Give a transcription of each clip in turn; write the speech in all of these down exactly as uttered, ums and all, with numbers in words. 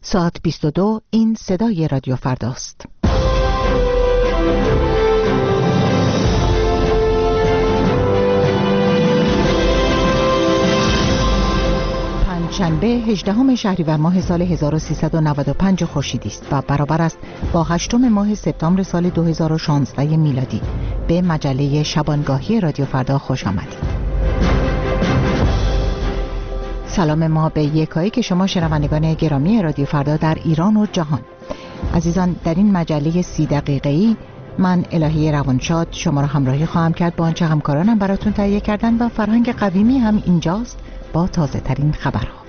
ساعت بیست و دو. این صدای رادیو فرداست. پنجشنبه هجدهم شهریور ماه سال هزار و سیصد و نود و پنج خورشیدی است و برابر است با هشتم ماه سپتامبر سال دو هزار و شانزده میلادی. به مجله شبانگاهی رادیو فردا خوش آمدید. سلام ما به یکایی که شما شنوندگان گرامی رادیو فردا در ایران و جهان. عزیزان، در این مجله سی دقیقه‌ای من الهی روانشاد شما را همراهی خواهم کرد با آنچه همکارانم براتون تهیه کردن و فرهنگ قویمی هم اینجاست با تازه ترین خبرها.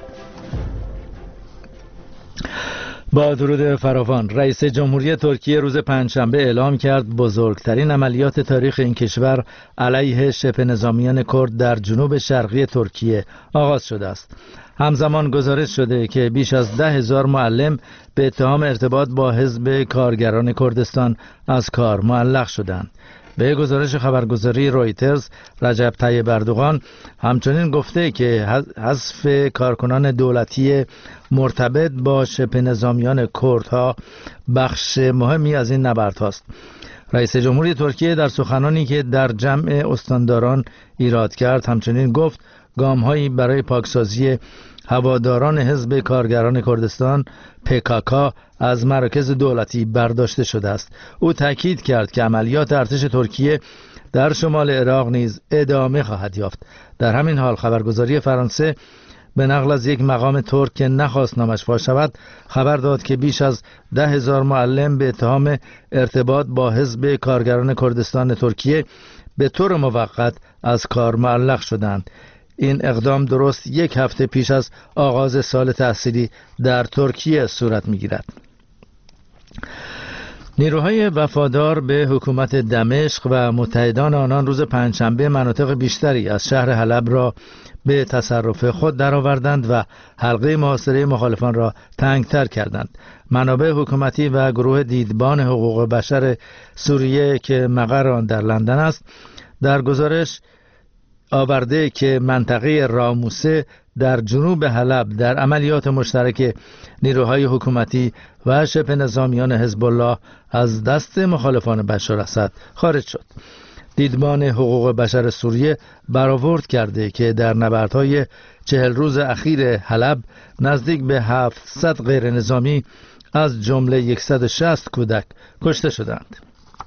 با درود فراوان، رئیس جمهوری ترکیه روز پنجشنبه اعلام کرد بزرگترین عملیات تاریخ این کشور علیه شبه نظامیان کرد در جنوب شرقی ترکیه آغاز شده است. همزمان گزارش شده که بیش از ده هزار معلم به اتهام ارتباط با حزب کارگران کردستان از کار معلق شدند. به گزارش خبرگزاری رویترز، رجب طیب اردوغان همچنین گفته که حذف کارکنان دولتی مرتبط با شبه نظامیان کردها بخش مهمی از این نبرد هاست. رئیس جمهوری ترکیه در سخنانی که در جمع استانداران ایراد کرد همچنین گفت گام‌هایی برای پاکسازی هواداران حزب کارگران کردستان پی کی کی از مراکز دولتی برداشته شده است. او تاکید کرد که عملیات ارتش ترکیه در شمال عراق نیز ادامه خواهد یافت. در همین حال خبرگزاری فرانسه به نقل از یک مقام ترک که نخواست نامش فاش شود خبر داد که بیش از ده هزار معلم به اتهام ارتباط با حزب کارگران کردستان ترکیه به طور موقت از کار معلق شدند. این اقدام درست یک هفته پیش از آغاز سال تحصیلی در ترکیه صورت می‌گیرد. نیروهای وفادار به حکومت دمشق و متحدان آنان روز پنجشنبه مناطق بیشتری از شهر حلب را به تصرف خود درآوردند و حلقه محاصره مخالفان را تنگتر کردند. منابع حکومتی و گروه دیدبان حقوق بشر سوریه که مقر آن در لندن است در گزارش آورده که منطقه راموسه در جنوب حلب در عملیات مشترک نیروهای حکومتی و شبه نظامیان حزب الله از دست مخالفان بشار اسد خارج شد. دیدبان حقوق بشر سوریه برآورد کرده که در نبردهای چهل روز اخیر حلب نزدیک به هفتصد غیر نظامی از جمله صد و شصت کودک کشته شدند.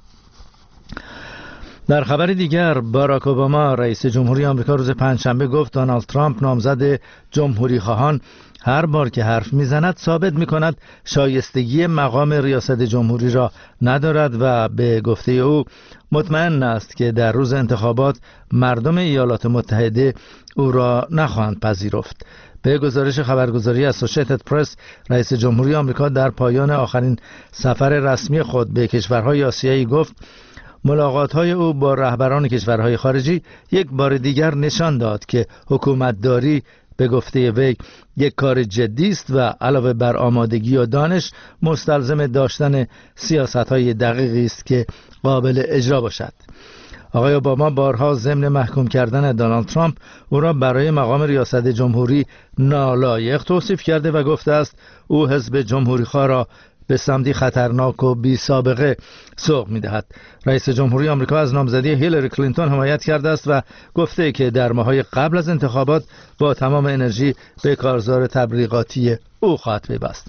در خبر دیگر، باراک اوباما رئیس جمهوری آمریکا روز پنجشنبه گفت دونالد ترامپ نامزد جمهوری خواهان هر بار که حرف میزند ثابت میکند شایستگی مقام ریاست جمهوری را ندارد و به گفته او مطمئن است که در روز انتخابات مردم ایالات متحده او را نخواهند پذیرفت. به گزارش خبرگزاری اسوسییتد پرس، رئیس جمهوری آمریکا در پایان آخرین سفر رسمی خود به کشورهای آسیایی گفت ملاقات‌های او با رهبران کشورهای خارجی یک بار دیگر نشان داد که حکومتداری به گفته وی یک کار جدی است و علاوه بر آمادگی و دانش مستلزم داشتن سیاست‌های دقیقی است که قابل اجرا باشد. آقای اوباما بارها ضمن محکوم کردن دونالد ترامپ او را برای مقام ریاست جمهوری نالایق توصیف کرده و گفته است او حزب جمهوری‌خواه را به سمتی خطرناک و بی سابقه سوق می‌دهد. رئیس جمهوری آمریکا از نامزدی هیلاری کلینتون حمایت کرده است و گفته که در ماه‌های قبل از انتخابات با تمام انرژی به کارزار تبلیغاتی او خواهد پیوست.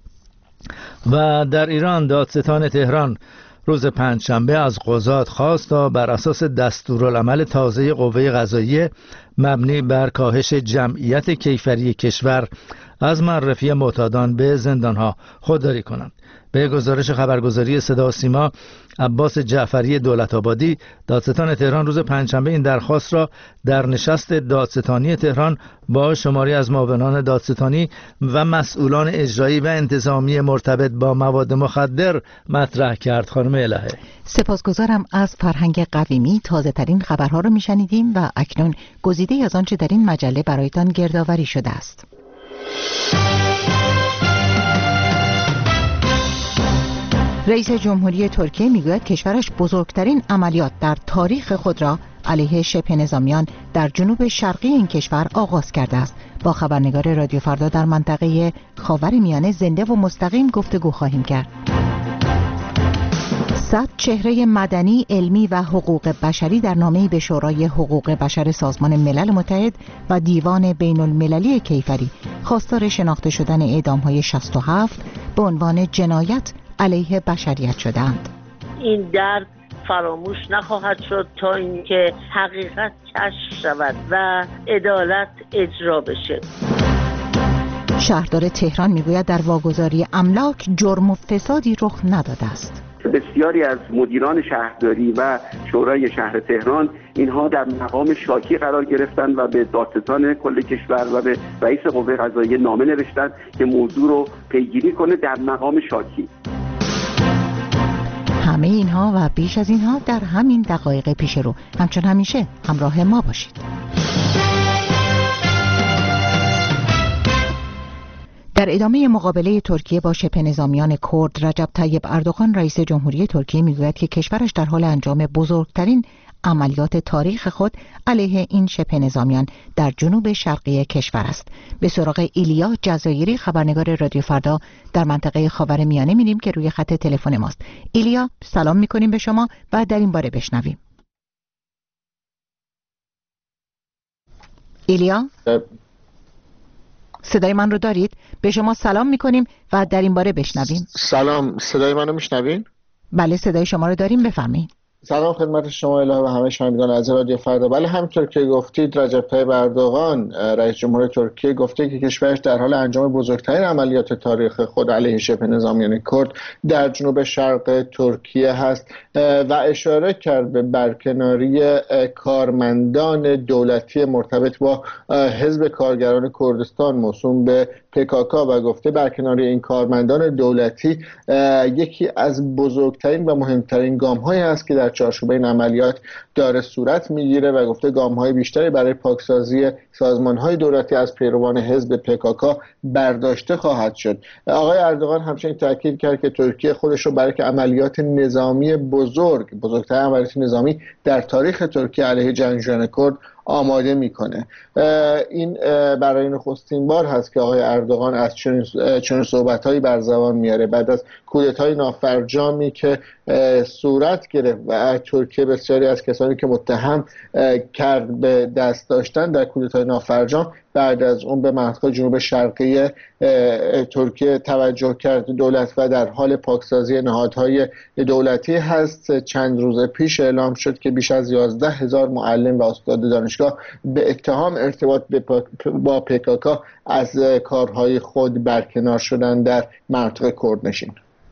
و در ایران دادستان تهران روز پنجشنبه از قضات خواست تا بر اساس دستورالعمل تازه قوه قضاییه مبنی بر کاهش جمعیت کیفری کشور از معرفی معتادان به زندانها خودداری کنند. به گزارش خبرگزاری صدا و سیما، عباس جعفری دولت‌آبادی دادستان تهران روز پنجشنبه این درخواست را در نشست دادستانی تهران با شماری از معاونان دادستانی و مسئولان اجرایی و انتظامی مرتبط با مواد مخدر مطرح کرد. خانم الهه، سپاسگزارم. از فرهنگ قویمی تازه ترین خبرها را میشنیدیم و اکنون گزیده از آنچه در این مجله برایتان گردآوری شده است. رئیس جمهوری ترکیه میگوید کشورش بزرگترین عملیات در تاریخ خود را علیه شبه نظامیان در جنوب شرقی این کشور آغاز کرده است. با خبرنگار رادیو فردا در منطقه خاورمیانه زنده و مستقیم گفتگو خواهیم کرد. صد چهره مدنی، علمی و حقوق بشری در نامه‌ای به شورای حقوق بشر سازمان ملل متحد و دیوان بین المللی کیفری خواستار شناخته شدن اعدام‌های شصت و هفت به عنوان جنایت علیه بشریت شدند. این درد فراموش نخواهد شد تا اینکه حقیقت کشف شود و عدالت اجرا بشه. شهردار تهران میگوید در واگذاری املاک جرم و فسادی رخ نداده است. بسیاری از مدیران شهرداری و شورای شهر تهران اینها در مقام شاکی قرار گرفتند و به دادستان کل کشور و به رئیس قوه قضاییه نامه نوشتند که موضوع رو پیگیری کنه در مقام شاکی. همه اینها و بیش از اینها در همین دقایق پیش رو. همچون همیشه همراه ما باشید. در ادامه مقابله ترکیه با شبه نظامیان کرد، رجب طیب اردوغان رئیس جمهوری ترکیه میگوید که کشورش در حال انجام بزرگترین عملیات تاریخ خود علیه این شبه نظامیان در جنوب شرقی کشور است. به سراغ ایلیا جزایری خبرنگار رادیو فردا در منطقه خاورمیانه میریم که روی خط تلفن ماست. ایلیا، سلام میکنیم به شما و در این باره بشنویم. ایلیا؟ صدای من رو دارید؟ به شما سلام میکنیم و در این باره بشنویم. سلام، صدای منو میشنوین؟ بله، صدای شما رو داریم، بفرمایید. سلام خدمت شما الهه و همه شنوندگان از رادیو فردا. بله، همونطور که گفتید رجب طیب اردوغان رئیس جمهور ترکیه گفته که کشورش در حال انجام بزرگترین عملیات تاریخ خود علیه شبه نظامیان کرد در جنوب شرق ترکیه هست و اشاره کرد به برکناری کارمندان دولتی مرتبط با حزب کارگران کردستان موسوم به پکاکا و گفته برکناری این کارمندان دولتی یکی از بزرگترین و مهمترین گام‌هایی است که در چارچوب این عملیات داره صورت میگیره و گفته گام‌های بیشتری برای پاکسازی سازمان‌های دولتی از پیروان حزب پکاکا برداشته خواهد شد. آقای اردوغان همچنین تاکید کرد که ترکیه خودش رو برای که عملیات نظامی بزرگ بزرگترین عملیات نظامی در تاریخ ترکیه علیه جنگجویان کرد آماده میکنه. این برای نخستین بار هست که آقای اردوغان از چنین چنین صحبت‌هایی بر زبان میاره بعد از کودتای نافرجامی که صورت گرفت و ترکیه بسیاری از کسانی که متهم کرد به دست داشتن در کودتای نافرجام بعد از اون به منطقه جنوب شرقی ترکیه توجه کرد دولت و در حال پاکسازی نهادهای دولتی هست. چند روز پیش اعلام شد که بیش از یازده هزار معلم و استاد دانشگاه به اتهام ارتباط با پکاکا از کارهای خود برکنار شدن در منطقه کردنشین.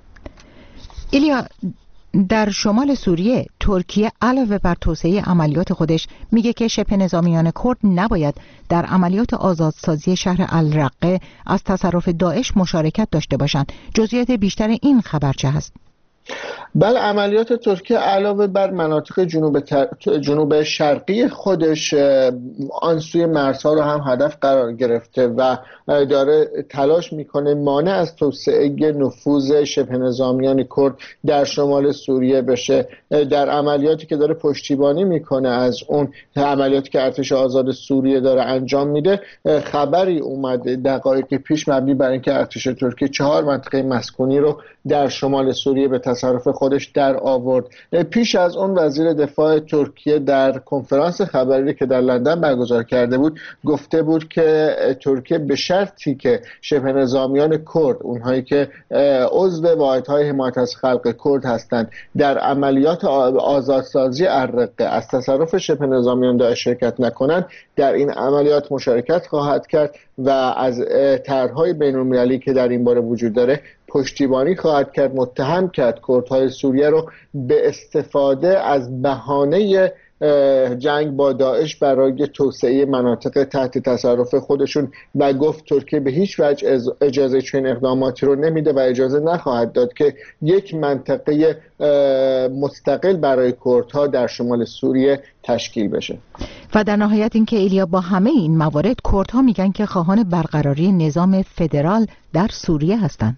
ایلیا، در شمال سوریه ترکیه علاوه بر توسعه عملیات خودش میگه که شبه نظامیان کرد نباید در عملیات آزادسازی شهر الرقه از تصرف داعش مشارکت داشته باشند. جزئیات بیشتر این خبر چه هست؟ بله، عملیات ترکیه علاوه بر مناطق جنوب, تر... جنوب شرقی خودش آن سوی مرزها رو هم هدف قرار گرفته و داره تلاش میکنه مانع از توسعه نفوذ شبه نظامیان کرد در شمال سوریه بشه. در عملیاتی که داره پشتیبانی میکنه از اون عملیاتی که ارتش آزاد سوریه داره انجام میده، خبری اومده دقایق پیش مبنی بر اینکه ارتش ترکیه چهار منطقه مسکونی رو در شمال سوریه به تصرف خودش در آورد. پیش از اون وزیر دفاع ترکیه در کنفرانس خبری که در لندن برگزار کرده بود گفته بود که ترکیه به شرطی که شبه نظامیان کرد، اونهایی که عضو واحدهای حمایت از خلق کرد هستند، در عملیات آزادسازی الرقه از تصرف شبه نظامیان داعش شرکت نکنند، در این عملیات مشارکت خواهد کرد و از طرح‌های بین‌المللی که در این باره وجود داره پشتیبانی خواهد کرد. متهم کرد کردهای سوریه رو به استفاده از بهانه جنگ با داعش برای توسعه مناطق تحت تصرف خودشون و گفت ترکیه به هیچ وجه اجازه چنین اقداماتی رو نمیده و اجازه نخواهد داد که یک منطقه مستقل برای کردها در شمال سوریه تشکیل بشه. و در نهایت اینکه ایلیا با همه این موارد کردها میگن که خواهان برقراری نظام فدرال در سوریه هستند.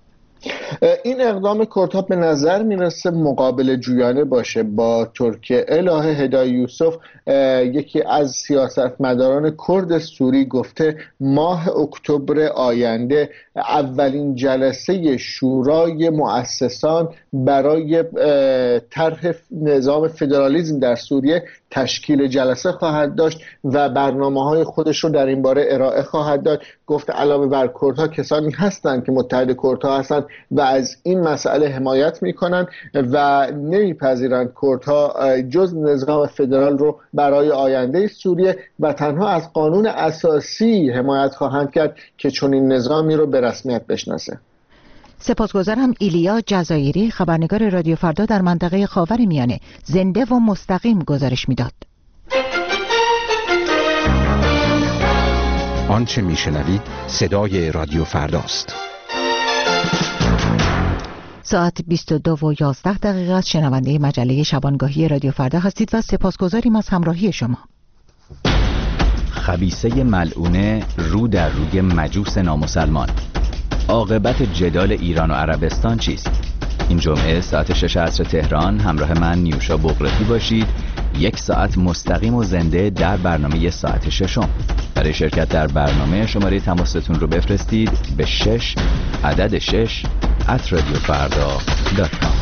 این اقدام کردها به نظر میرسه مقابل جویانه باشه با ترکیه. الهه هدای یوسف یکی از سیاستمداران کرد سوری گفته ماه اکتبر آینده اولین جلسه شورای مؤسسان برای طرح نظام فدرالیسم در سوریه تشکیل جلسه خواهد داشت و برنامه‌های خودش رو در این باره ارائه خواهد داد. گفت علاوه بر کردها کسانی هستند که متحد کردها هستند و از این مسئله حمایت میکنن و نمیپذیرند کردها جز نظام فدرال رو برای آینده سوریه و تنها از قانون اساسی حمایت خواهند کرد که چنین نظامی رو به رسمیت بشناسه. سپاسگزارم. ایلیا جزایری، خبرنگار رادیو فردا در منطقه خاورمیانه، زنده و مستقیم گزارش میداد. آنچه میشنوید صدای رادیو فرداست. ساعت بیست و دو و یازده دقیقه است. شنونده مجله شبانگاهی رادیو فردا هستید و سپاسگزاریم از همراهی شما. خبیثه ملعونه رو در روی مجوس نامسلمان. عاقبت جدال ایران و عربستان چیست؟ این جمعه ساعت شش عصر تهران همراه من نیوشا بغرتی باشید. یک ساعت مستقیم و زنده در برنامه ساعت ششم. برای شرکت در برنامه شماره تماستون رو بفرستید به شش عدد شش ات رادیو فردا دات کام.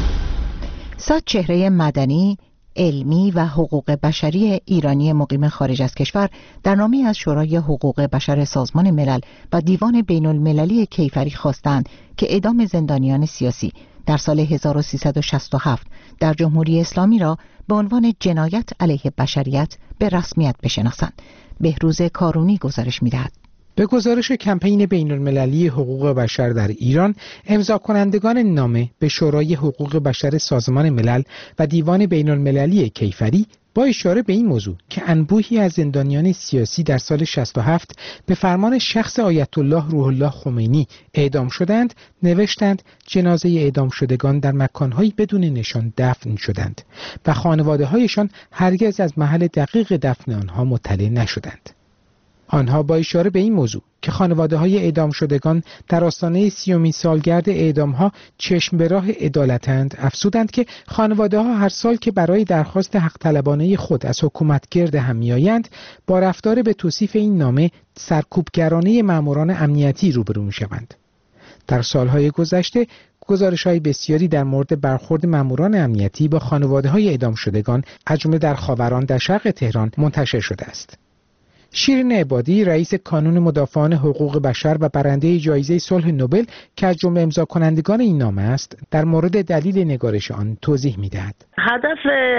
صد چهره مدنی، علمی و حقوق بشری ایرانی مقیم خارج از کشور در نامه از شورای حقوق بشر سازمان ملل و دیوان بین المللی کیفری خواستند که اعدام زندانیان سیاسی در سال هزار و سیصد و شصت و هفت در جمهوری اسلامی را به عنوان جنایت علیه بشریت به رسمیت بشناسند. بهروز کارونی گزارش می‌دهد. به گزارش کمپین بین المللی حقوق بشر در ایران، امضا کنندگان نامه به شورای حقوق بشر سازمان ملل و دیوان بین المللی کیفری با اشاره به این موضوع که انبوهی از زندانیان سیاسی در سال شصت و هفت به فرمان شخص آیت الله روح الله خمینی اعدام شدند، نوشتند جنازه اعدام شدگان در مکان‌های بدون نشان دفن شدند و خانواده‌هایشان هرگز از محل دقیق دفن آنها مطلع نشدند. آنها با اشاره به این موضوع که خانواده‌های اعدام شدگان در آستانه سیومین سالگرد اعدام‌ها چشم به راه عدالتند، افزودند که خانواده‌ها هر سال که برای درخواست حق طلبانه خود از حکومت گرد هم می‌آیند، با رفتار به توصیف این نامه سرکوبگرانه ماموران امنیتی روبرو می‌شوند. در سالهای گذشته گزارش‌های بسیاری در مورد برخورد ماموران امنیتی با خانواده‌های اعدام شدگان از جمله در خاوران در شرق تهران منتشر شده است. شیرین عبادی، رئیس کانون مدافعان حقوق بشر و برنده جایزه صلح نوبل که از جمله امضا کنندگان این نامه است، در مورد دلیل نگارش آن توضیح می‌دهد. هدف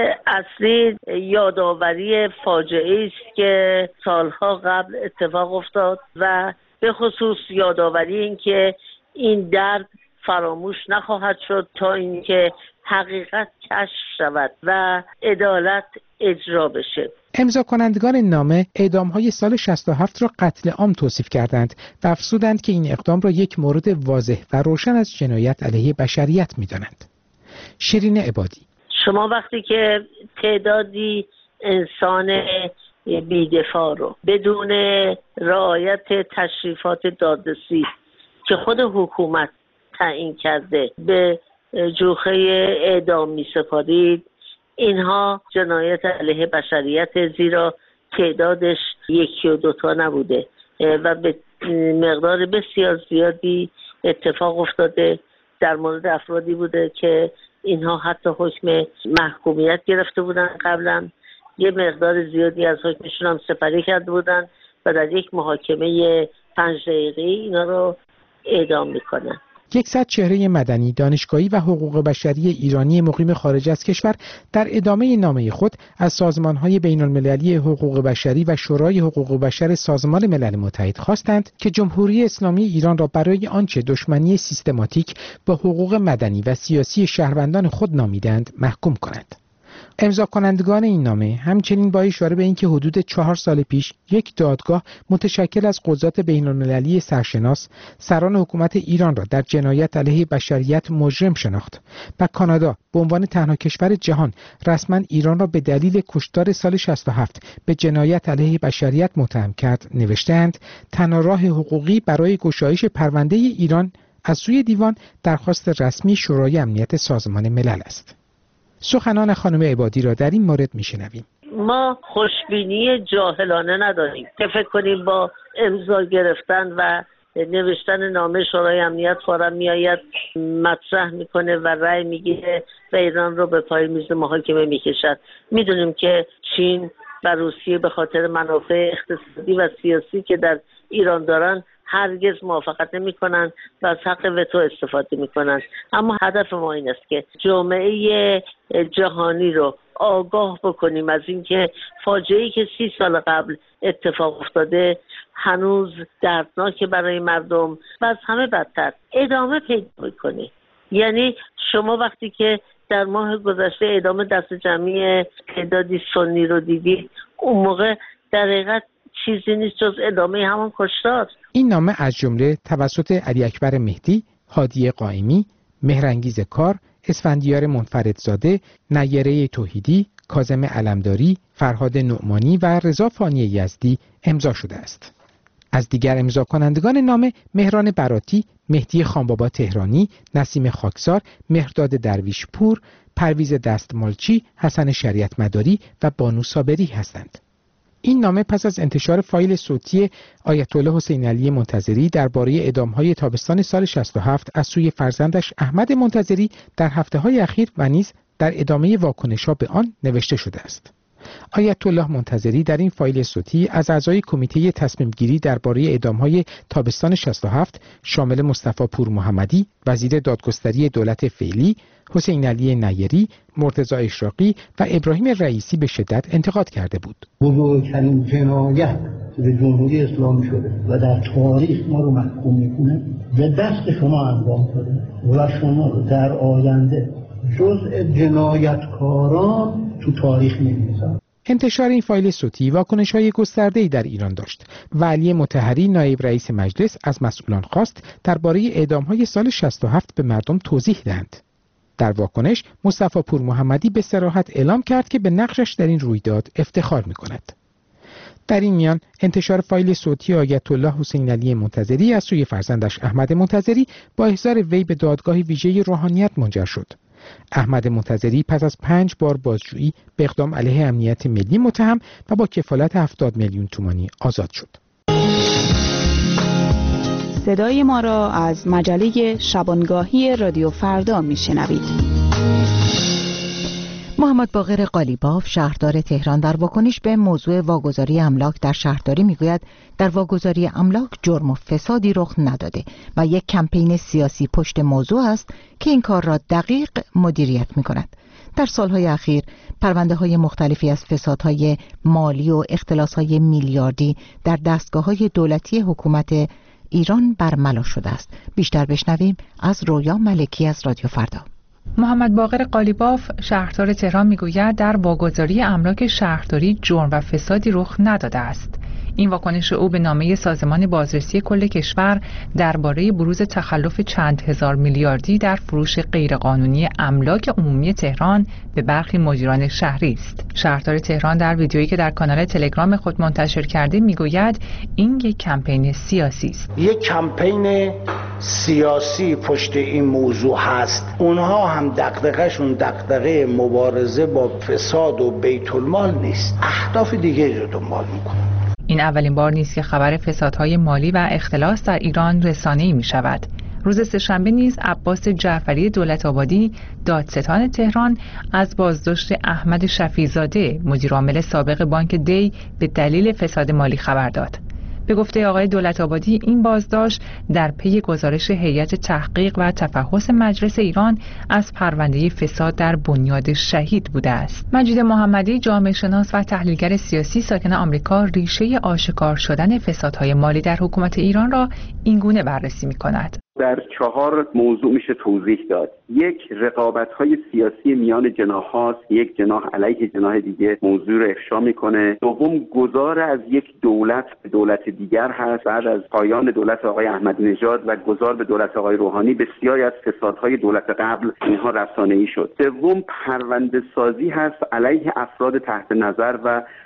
اصلی یادآوری فاجعه‌ای است که سالها قبل اتفاق افتاد و به خصوص یادآوری این که این درد فراموش نخواهد شد تا اینکه حقیقت کشف شود و عدالت اجرا بشه. امضا کنندگان نامه اعدام‌های سال شصت و هفت را قتل عام توصیف کردند و افزودند که این اقدام را یک مورد واضح و روشن از جنایت علیه بشریت می‌دانند. شیرین عبادی: شما وقتی که تعدادی انسان بی‌دفاع رو بدون رعایت تشریفات دادرسی که خود حکومت تعیین کرده به جوخه اعدام می‌سپارید، اینها جنایت علیه بشریت، زیرا تعدادش یکی و دوتا نبوده و به مقدار بسیار زیادی اتفاق افتاده. در مورد افرادی بوده که اینها حتی حکم محکومیت گرفته بودن قبلا، یه مقدار زیادی از حکمشون هم سپری کرده بودن و در یک محاکمه پنج دقیقه‌ای اینا رو اعدام میکنن. یکصد چهره مدنی، دانشگاهی و حقوق بشری ایرانی مقیم خارج از کشور در ادامه نامه خود از سازمان‌های بین‌المللی حقوق بشری و شورای حقوق بشر سازمان ملل متحد خواستند که جمهوری اسلامی ایران را برای آنچه دشمنی سیستماتیک با حقوق مدنی و سیاسی شهروندان خود نامیدند محکوم کنند. امضا کنندگان این نامه همچنین با اشاره به اینکه حدود چهار سال پیش یک دادگاه متشکل از قضات بین‌المللی سرشناس سران حکومت ایران را در جنایت علیه بشریت مجرم شناخت و کانادا به عنوان تنها کشور جهان رسما ایران را به دلیل کشتار سال شصت و هفت به جنایت علیه بشریت متهم کرد، نوشتند تنها راه حقوقی برای گشایش پرونده ایران از سوی دیوان درخواست رسمی شورای امنیت سازمان ملل است. سخنان خانم عبادی را در این مورد میشنویم. ما خوشبینی جاهلانه نداریم که فکر کنیم با امضا گرفتن و نوشتن نامه شورای امنیت فورا میآید مطرح میکنه و رأی میگیره و ایران رو به پای میز محاکمه میکشد. میدونیم که چین و روسیه به خاطر منافع اقتصادی و سیاسی که در ایران دارن هرگز موافقت نمی کنند و از حق وتو استفاده می کنند. اما هدف ما این است که جامعه جهانی رو آگاه بکنیم از اینکه فاجعه‌ای که سی سال قبل اتفاق افتاده هنوز دردناک برای مردم و از همه بدتر ادامه پیدا میکنه. یعنی شما وقتی که در ماه گذشته ادامه دست جمعی تعدادی سنی رو دیدید، اون موقع در حقیقت چیزی نیست جز ادامه همون کشتار. این نامه از جمله توسط علی اکبر مهدی، هادی قائمی، مهرانگیز کار، اسفندیار منفردزاده، نیره توحیدی، کاظم علمداری، فرهاد نعمانی و رضا فانی یزدی امضا شده است. از دیگر امضا کنندگان نامه مهران براتی، مهدی خانبابا تهرانی، نسیم خاکسار، مهرداد درویش پور، پرویز دستمالچی، حسن شریعت مداری و بانو صابری هستند. این نامه پس از انتشار فایل صوتی آیت الله حسین علی منتظری درباره اعدام‌های تابستان سال شصت و هفت از سوی فرزندش احمد منتظری در هفته‌های اخیر و نیز در ادامه واکنش‌ها به آن نوشته شده است. آیت الله منتظری در این فایل صوتی از اعضای کمیته تصمیم گیری درباره اعدام‌های تابستان شصت و هفت شامل مصطفی پور محمدی، وزیر دادگستری دولت فعلی، حسین علی نیری، مرتضی اشراقی و ابراهیم رئیسی به شدت انتقاد کرده بود. بزرگترین جنایت به جمهوری اسلامی شده و در تاریخ ما رو محکوم میکنه به دست شما انجام شده و شما رو در آینده جزء جنایتکاران تو تاریخ می‌نویسن. انتشار این فایل صوتی واکنش‌های گسترده‌ای در ایران داشت و علی مطهری نایب رئیس مجلس از مسئولان خواست درباره اعدام‌های سال شصت و هفت به مردم توضیح دهند. در واکنش مصطفی پور محمدی به صراحت اعلام کرد که به نقشش در این رویداد افتخار می‌کند. در این میان انتشار فایل صوتی آیت الله حسین علی منتظری از سوی فرزندش احمد منتظری با احضار وی به دادگاه ویژه روحانیت منجر شد. احمد منتظری پس از پنج بار بازجویی به اقدام علیه امنیت ملی متهم و با کفالت هفتاد میلیون تومانی آزاد شد. صدای ما را از مجله شبانگاهی رادیو فردا میشنوید. محمد باقر قالیباف شهردار تهران در واکنش به موضوع واگذاری املاک در شهرداری میگوید در واگذاری املاک جرم و فسادی رخ نداده و یک کمپین سیاسی پشت موضوع است که این کار را دقیق مدیریت میکند. در سالهای اخیر پرونده های مختلفی از فسادهای مالی و اختلاسهای میلیاردی در دستگاه‌های دولتی حکومت ایران برملا شده است. بیشتر بشنویم از رویا ملکی از رادیو فردا. محمد باقر قالیباف شهردار تهران میگوید در واگذاری املاک شهرداری جرم و فسادی رخ نداده است. این واکنش او به نامه سازمان بازرسی کل کشور درباره بروز تخلف چند هزار میلیاردی در فروش غیرقانونی املاک عمومی تهران به برخی مدیران شهری است. شهردار تهران در ویدیویی که در کانال تلگرام خود منتشر کرده میگوید این یک کمپین سیاسی است. یک کمپین سیاسی پشت این موضوع هست. اونها هم دغدغه‌شون دغدغه مبارزه با فساد و بیت المال نیست. اهداف دیگه رو دنبال میکنن. این اولین بار نیست که خبر فسادهای مالی و اختلاس در ایران رسانه‌ای می شود. روز سه‌شنبه نیز عباس جعفری دولت‌آبادی دادستان تهران از بازداشت احمد شفیع‌زاده مدیرعامل سابق بانک دی به دلیل فساد مالی خبر داد. به گفته آقای دولت‌آبادی این بازداشت در پی گزارش هیئت تحقیق و تفحص مجلس ایران از پرونده فساد در بنیاد شهید بوده است. مجید محمدی جامعه شناس و تحلیلگر سیاسی ساکن آمریکا ریشه آشکار شدن فسادهای مالی در حکومت ایران را اینگونه بررسی می‌کند. در چهار موضوع میشه توضیح داد. یک، رقابت‌های سیاسی میان جناح هاست، یک جناح علیه جناح دیگه موضوع رو افشا میکنه. دوم، گذار از یک دولت به دولت دیگر هست بعد از پایان دولت آقای احمدی نژاد و گذار به دولت آقای روحانی. بسیاری از فسادهای دولت قبل اینها رسانه‌ای شد. سوم، پرونده سازی هست علیه افراد تحت نظر و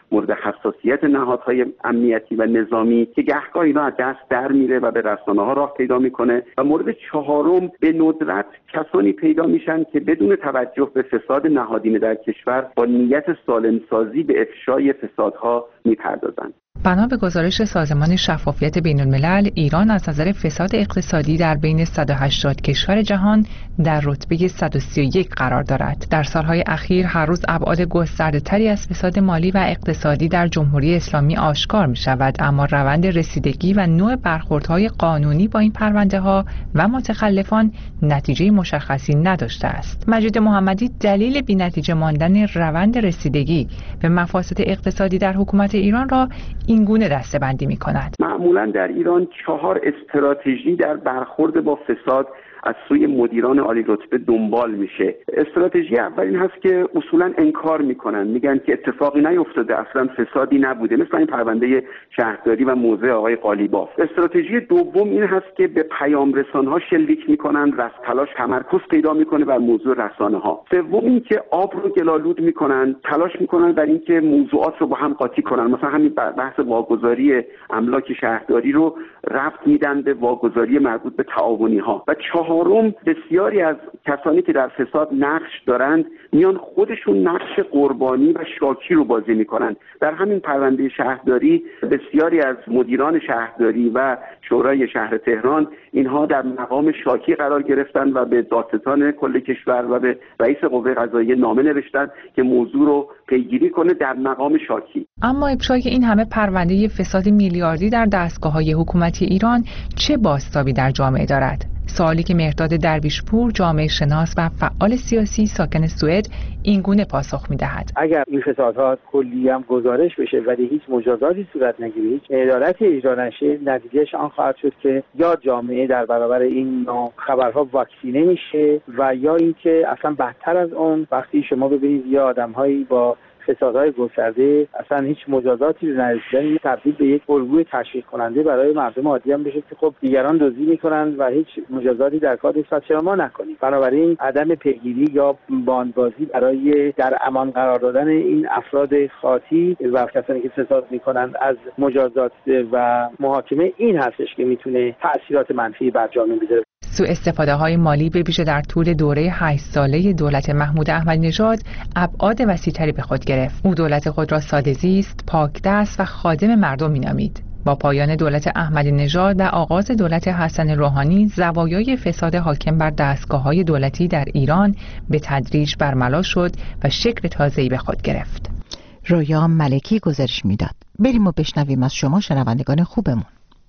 مورد حساسیت نهادهای امنیتی و نظامی که گهگاه اینا از دست در میره و به رسانه‌ها راه پیدا میکنه. و مورد چهارم به ندرت کسانی پیدا میشن که بدون توجه به فساد نهادینه در کشور با نیت سالمسازی به افشای فسادها میپردازند. بنا به گزارش سازمان شفافیت بین الملل، ایران از نظر فساد اقتصادی در بین صد و هشتاد کشور جهان در رتبه صد و سی و یک قرار دارد. در سالهای اخیر هر روز ابعاد گسترده‌تری از فساد مالی و اقتصادی در جمهوری اسلامی آشکار می شود، اما روند رسیدگی و نوع برخوردهای قانونی با این پرونده‌ها و متخلفان نتیجه مشخصی نداشته است. مجید محمدی دلیل بی‌نتیجه ماندن روند رسیدگی به مفاسد اقتصادی در حکومت ایران را این گونه دسته‌بندی می‌کند. معمولاً در ایران چهار استراتژی در برخورد با فساد از سوی مدیران عالی رتبه دنبال میشه. استراتژی اول این هست که اصولاً انکار میکنن، میگن که اتفاقی نیفتاده، اصلا فسادی نبوده، مثل این پرونده شهرداری و موزه آقای قالیباف. استراتژی دوم این هست که به پیام رسان‌ها شلیک میکنن، رس تلاش تمرکز پیدا میکنه بر موضوع رسانه‌ها. سوم این که آب رو گلالود میکنن، تلاش میکنن برای اینکه موضوعات رو با هم قاطی کنن. مثلا همین بحث واگذاری املاک شهرداری رو ربط میدن به واگذاری مربوط به تعاونی‌ها. و چهارم، بسیاری از کسانی که در فساد نقش دارند میان خودشون نقش قربانی و شاکی رو بازی میکنن. در همین پرونده شهرداری بسیاری از مدیران شهرداری و شورای شهر تهران اینها در مقام شاکی قرار گرفتن و به دادستان کل کشور و به رئیس قوه قضاییه نامه نوشتن که موضوع رو پیگیری کنه در مقام شاکی. اما افشای این همه پرونده فساد میلیاردی در دستگاه‌های حکومتی ایران چه بازتابی در جامعه دارد؟ سوالی که مهرداد درویشپور، جامعه شناس و فعال سیاسی ساکن سوئد، این گونه پاسخ می‌دهد. اگر این فسادها کلی هم گزارش بشه ولی هیچ مجازاتی صورت نگیره، هیچ عدالتی اجرا نشه، نتیجهش آن خواهد شد که یا جامعه در برابر این نوع خبرها واکسینه میشه و یا اینکه اصلا بدتر از اون وقتی شما ببینید یا آدم‌هایی با فسادهای گسترده اصلا هیچ مجازاتی رو نرسیدن تبدیل به یک الگوی تشویق کننده برای مردم عادی هم بشه که خب دیگران دزدی میکنن و هیچ مجازاتی در کار نیست، چرا ما نکنیم؟ بنابراین عدم پیگیری یا باندبازی برای در امان قرار دادن این افراد خاطی و کسانی که فساد میکنن از مجازات و محاکمه این هستش که میتونه تأثیرات منفی بر جامعه بذاره. سوء استفاده های مالی به ویژه در طول دوره هشت ساله دولت محمود احمدی نژاد ابعاد وسیع‌تری به خود گرفت. او دولت خود را ساده‌زیست، پاکدست و خادم مردم می‌نامید. با پایان دولت احمدی نژاد و آغاز دولت حسن روحانی، زوایای فساد حاکم بر دستگاه‌های دولتی در ایران به تدریج برملا شد و شکل تازه‌ای به خود گرفت. رویا ملکی گزارش میداد. بریم و بشنویم از شما شنوندگان خوبمون.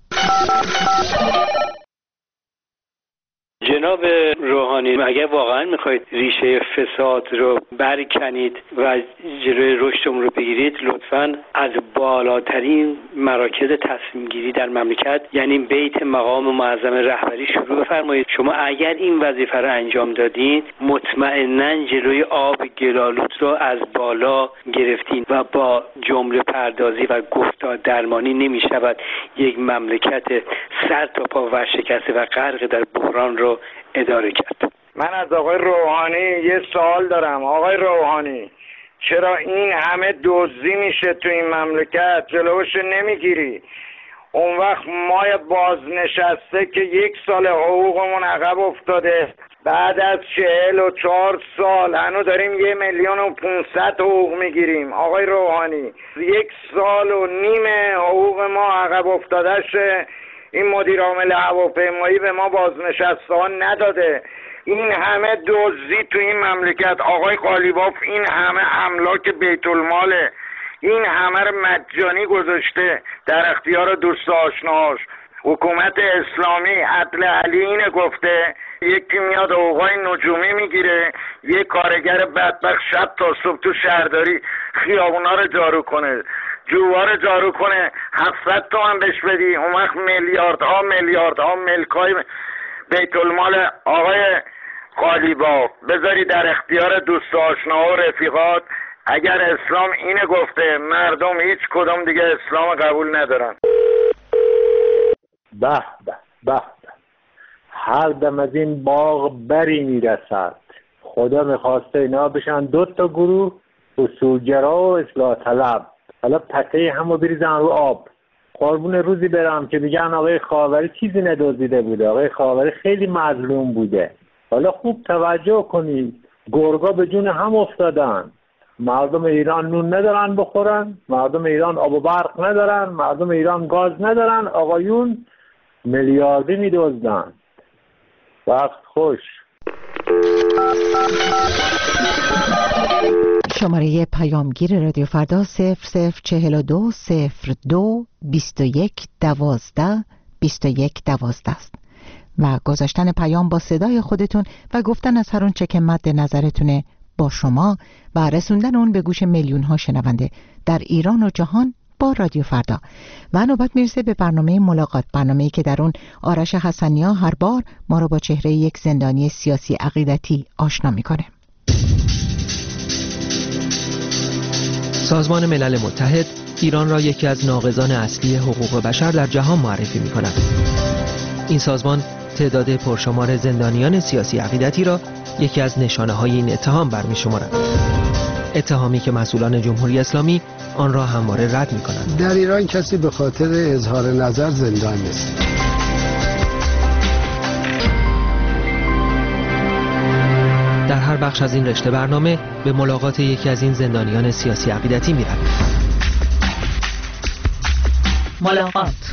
جناب روحانی، اگر واقعا میخواید ریشه فساد رو برکنید و جلوی رشدمون رو بگیرید، لطفاً از بالاترین مراکز تصمیم گیری در مملکت یعنی بیت مقام معظم رهبری شروع بفرمایید. شما اگر این وظیفه رو انجام دادین، مطمئناً جلوی آب گلالود رو از بالا گرفتین و با جمله پردازی و گفتار درمانی نمیشود یک مملکت سر تا پا ورشکسته و غرق در بحران رو اداره کرد. من از آقای روحانی یه سوال دارم. آقای روحانی، چرا این همه دزدی میشه تو این مملکت جلوش نمیگیری؟ اون وقت ما بازنشسته که یک سال حقوقمون عقب افتاده، بعد از چهل و چهار سال هنوز داریم یه میلیون و پونصد حقوق میگیریم. آقای روحانی، یک سال و نیم حقوق ما عقب افتاده شه. این مدیر عامل هواپیمایی به ما بازنشستگان نداده. این همه دزدی تو این مملکت، آقای قالیباف این همه املاک بیت الماله، این همه رو مجانی گذاشته در اختیار دوست آشناهاش. حکومت اسلامی عدل علی اینه گفته یکی میاد حقوقای نجومی میگیره، یک کارگر بدبخت شب تا صبح تو شهرداری خیابونا رو جارو کنه، جوار جارو کنه، هفتصد تومن بهش بدی، اون وقت میلیاردها میلیاردها ملکای بیت المال آقای قالیباف بذاری در اختیار دوست آشنا و رفیقات. اگر اسلام اینه گفته، مردم هیچ کدوم دیگه اسلام قبول ندارن. به به به به، هر دم از این باغ بری میرسد. خدا میخواسته اینا بشن دو تا گروه، اصولگرا و اصلاح طلب. حالا پته همو بریزن رو آب. قربون روزی برم که بگن آقای خاوری چیزی ندزدیده بوده، آقای خاوری خیلی مظلوم بوده. حالا خوب توجه کنید، گرگا به جون هم افتادن. مردم ایران نون ندارن بخورن، مردم ایران آب و برق ندارن، مردم ایران گاز ندارن، آقایون میلیاردی میدزدن. وقت خوش. شماره پیامگیر رادیو فردا صفر صفر چهل و دو صفر دو بیست و یک دوازده بیست و یک دوازده است و گذاشتن پیام با صدای خودتون و گفتن از هر اونچه که مد نظرتونه با شما و رسوندن اون به گوش میلیون ها شنونده در ایران و جهان با رادیو فردا. و نوبت میرسه به برنامه ملاقات، برنامه‌ای که در اون آرش حسنیا هر بار ما رو با چهره یک زندانی سیاسی عقیدتی آشنا میکنه. سازمان ملل متحد ایران را یکی از ناقضان اصلی حقوق بشر در جهان معرفی می‌کند. این سازمان تعداد پرشمار زندانیان سیاسی عقیدتی را یکی از نشانه‌های این اتهام برمی‌شمارد. اتهامی که مسئولان جمهوری اسلامی آن را همواره رد می‌کنند. در ایران کسی به خاطر اظهار نظر زندان نیست. در هر بخش از این رشته برنامه به ملاقات یکی از این زندانیان سیاسی عقیدتی می‌رویم. ملاقات.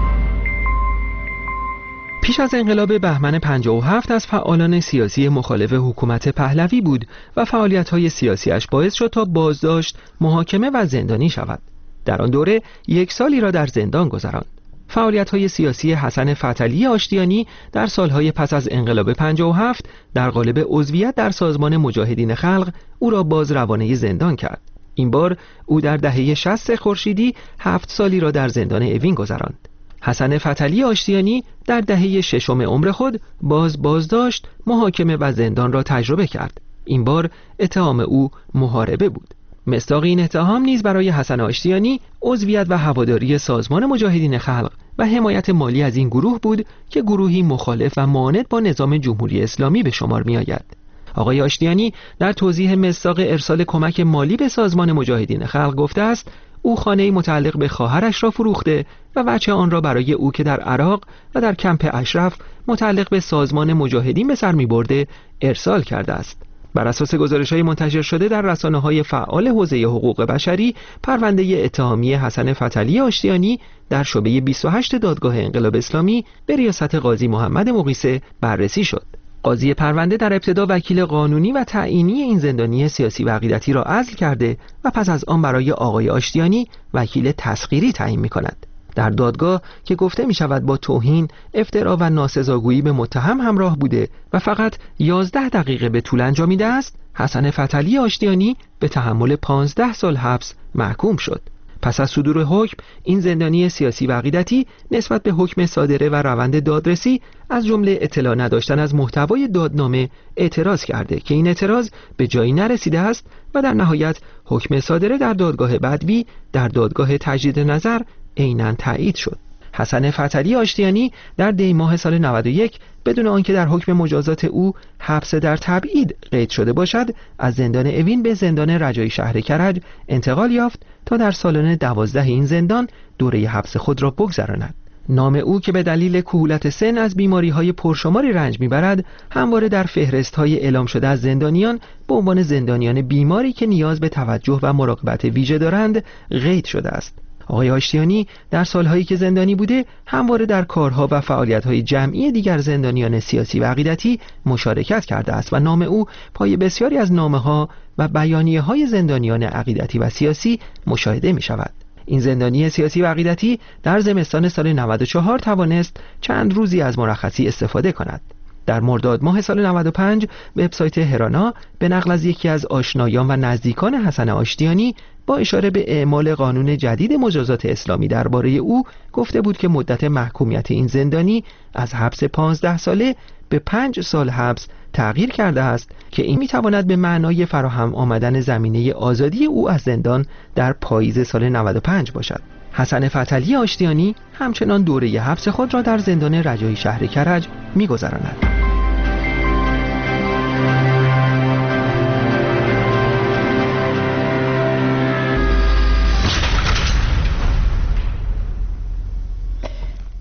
پیش از انقلاب بهمن پنجاه و هفت از فعالان سیاسی مخالف حکومت پهلوی بود و فعالیت‌های سیاسیش باعث شد تا بازداشت، محاکمه و زندانی شود. در آن دوره یک سالی را در زندان گذراند. فعالیت‌های سیاسی حسن فتحعلی آشتیانی در سالهای پس از انقلاب پنجاه و هفت در قالب عضویت در سازمان مجاهدین خلق او را باز روانه زندان کرد. این بار او در دهه شصت خورشیدی هفت سالی را در زندان اوین گذراند. حسن فتحعلی آشتیانی در دهه ششم عمر خود باز بازداشت، محاکمه و زندان را تجربه کرد. این بار اتهام او محاربه بود. مصداق این اتهام نیز برای حسن آشتیانی عضویت و هواداری سازمان مجاهدین خلق و حمایت مالی از این گروه بود که گروهی مخالف و معاند با نظام جمهوری اسلامی به شمار می آید. آقای آشتیانی در توضیح مصداق ارسال کمک مالی به سازمان مجاهدین خلق گفته است او خانه‌ای متعلق به خواهرش را فروخته و وجه آن را برای او که در عراق و در کمپ اشرف متعلق به سازمان مجاهدین به سر می‌برده ارسال کرده است. بر اساس گزارش‌های منتشر شده در رسانه‌های فعال حوزه حقوق بشری، پرونده اتهامی حسن فتحعلی آشتیانی در شعبه بیست و هشت دادگاه انقلاب اسلامی به ریاست قاضی محمد مقیسه بررسی شد. قاضی پرونده در ابتدا وکیل قانونی و تعیینی این زندانی سیاسی و عقیدتی را عزل کرده و پس از آن برای آقای آشتیانی وکیل تسخیری تعیین می‌کند. در دادگاه که گفته می شود با توهین، افترا و ناسزاگویی به متهم همراه بوده و فقط یازده دقیقه به طول انجامیده است، حسن فتحعلی آشتیانی به تحمل پانزده سال حبس محکوم شد. پس از صدور حکم، این زندانی سیاسی و عقیدتی نسبت به حکم صادره و روند دادرسی از جمله اطلاع نداشتن از محتوای دادنامه اعتراض کرده که این اعتراض به جایی نرسیده است و در نهایت حکم صادره در دادگاه بدوی در دادگاه تجدید نظر عیناً تایید شد. حسن فتحعلی آشتیانی در دی ماه سال نود و یک بدون آنکه در حکم مجازات او حبس در تبعید قید شده باشد، از زندان اوین به زندان رجایی شهر کرج انتقال یافت تا در سالن دوازده این زندان دوره حبس خود را بگذراند. نام او که به دلیل کهولت سن از بیماری‌های پرشماری رنج می‌برد، همواره در فهرست‌های اعلام شده از زندانیان به عنوان زندانیان بیماری که نیاز به توجه و مراقبت ویژه دارند قید شده است. آقای آشتیانی در سالهایی که زندانی بوده همواره در کارها و فعالیت‌های جمعی دیگر زندانیان سیاسی و عقیدتی مشارکت کرده است و نام او پای بسیاری از نامه‌ها و بیانیه‌های زندانیان عقیدتی و سیاسی مشاهده می‌شود. این زندانی سیاسی و عقیدتی در زمستان سال نود و چهار توانست چند روزی از مرخصی استفاده کند. در مرداد ماه سال نود و پنج وبسایت هرانا به نقل از یکی از آشنایان و نزدیکان حسن آشتیانی با اشاره به اعمال قانون جدید مجازات اسلامی درباره او گفته بود که مدت محکومیت این زندانی از حبس پانزده ساله به پنج سال حبس تغییر کرده است که این میتواند به معنای فراهم آمدن زمینه آزادی او از زندان در پاییز سال نود و پنج باشد. حسن فتحعلی آشتیانی همچنان دوره حبس خود را در زندان رجایی شهر کرج می‌گذراند.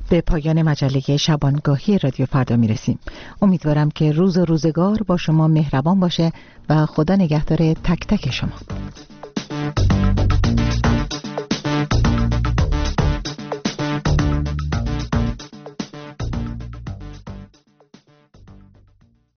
به پایان مجله شبانگاهی رادیو فردا میرسیم. امیدوارم که روز و روزگار با شما مهربان باشه و خدا نگهدار تک تک شما.